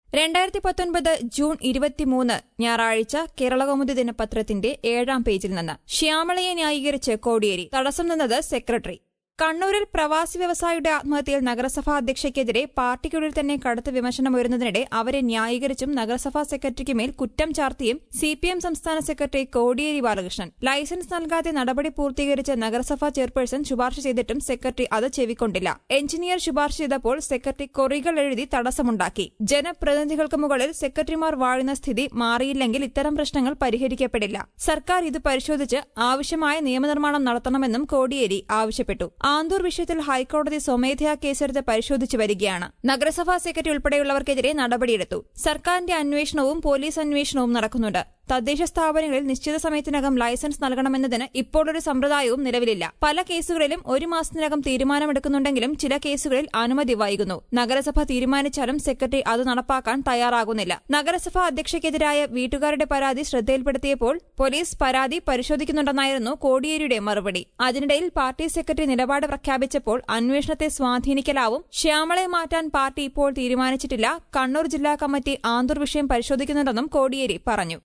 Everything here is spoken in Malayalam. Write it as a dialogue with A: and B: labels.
A: 2019 ജൂൺ 23 ഞായറാഴ്ച കേരളകൗമുദി ദിനപത്രത്തിന്റെ 7-ാം പേജിൽ നിന്ന് ശ്യാമളയെ ന്യായീകരിച്ച് കോടിയേരി തടസ്സം നിന്നത് സെക്രട്ടറി. കണ്ണൂരിൽ പ്രവാസി വ്യവസായിയുടെ ആത്മഹത്യയിൽ നഗരസഭാ അധ്യക്ഷയ്ക്കെതിരെ പാർട്ടിക്കുള്ളിൽ തന്നെ കടുത്ത വിമർശനമുയരുന്നതിനിടെ അവരെ ന്യായീകരിച്ചും നഗരസഭാ സെക്രട്ടറിക്ക് മേൽ കുറ്റം ചാർത്തിയും സിപിഎം സംസ്ഥാന സെക്രട്ടറി കോടിയേരി ബാലകൃഷ്ണൻ. ലൈസൻസ് നൽകാതെ നടപടി പൂർത്തീകരിച്ച് നഗരസഭാ ചെയർപേഴ്സൺ ശുപാർശ ചെയ്തിട്ടും സെക്രട്ടറി അത് ചെവിക്കൊണ്ടില്ല. എഞ്ചിനീയർ ശുപാർശ ചെയ്തപ്പോൾ സെക്രട്ടറി കൊറികൾ എഴുതി തടസ്സമുണ്ടാക്കി. ജനപ്രതിനിധികൾക്ക് മുകളിൽ സെക്രട്ടറിമാർ വാഴുന്ന സ്ഥിതി മാറിയില്ലെങ്കിൽ ഇത്തരം പ്രശ്നങ്ങൾ പരിഹരിക്കപ്പെടില്ല. സർക്കാർ ഇത് പരിശോധിച്ച് ആവശ്യമായ നിയമനിർമ്മാണം നടത്തണമെന്നും കോടിയേരി ആവശ്യപ്പെട്ടു. ആന്തൂർ വിഷയത്തിൽ ഹൈക്കോടതി സ്വമേധയാ കേസെടുത്ത് പരിശോധിച്ചു വരികയാണ്. നഗരസഭാ സെക്രട്ടറി ഉൾപ്പെടെയുള്ളവർക്കെതിരെ നടപടിയെടുത്തു. സർക്കാരിന്റെ അന്വേഷണവും പോലീസ് അന്വേഷണവും നടക്കുന്നുണ്ട്. തദ്ദേശ സ്ഥാപനങ്ങളിൽ നിശ്ചിത സമയത്തിനകം ലൈസൻസ് നൽകണമെന്നതിന് ഇപ്പോഴൊരു സമ്പ്രദായവും നിലവിലില്ല. പല കേസുകളിലും 1 മാസത്തിനകം തീരുമാനമെടുക്കുന്നുണ്ടെങ്കിലും ചില കേസുകളിൽ അനുമതി വൈകുന്നു. നഗരസഭ തീരുമാനിച്ചാലും സെക്രട്ടറി അത് നടപ്പാക്കാൻ തയ്യാറാകുന്നില്ല. നഗരസഭാ അധ്യക്ഷയ്ക്കെതിരായ വീട്ടുകാരുടെ പരാതി ശ്രദ്ധയിൽപ്പെടുത്തിയപ്പോൾ പോലീസ് പരാതി പരിശോധിക്കുന്നുണ്ടെന്നായിരുന്നു കോടിയേരിയുടെ മറുപടി. അതിനിടയിൽ പാർട്ടി സെക്രട്ടറി നിലപാട് പ്രഖ്യാപിച്ചപ്പോൾ അന്വേഷണത്തെ സ്വാധീനിക്കലാവും. ശ്യാമളയെ മാറ്റാൻ പാർട്ടി ഇപ്പോൾ തീരുമാനിച്ചിട്ടില്ല. കണ്ണൂർ ജില്ലാ കമ്മിറ്റി ആന്തൂർ വിഷയം പരിശോധിക്കുന്നുണ്ടെന്നും കോടിയേരി പറഞ്ഞു.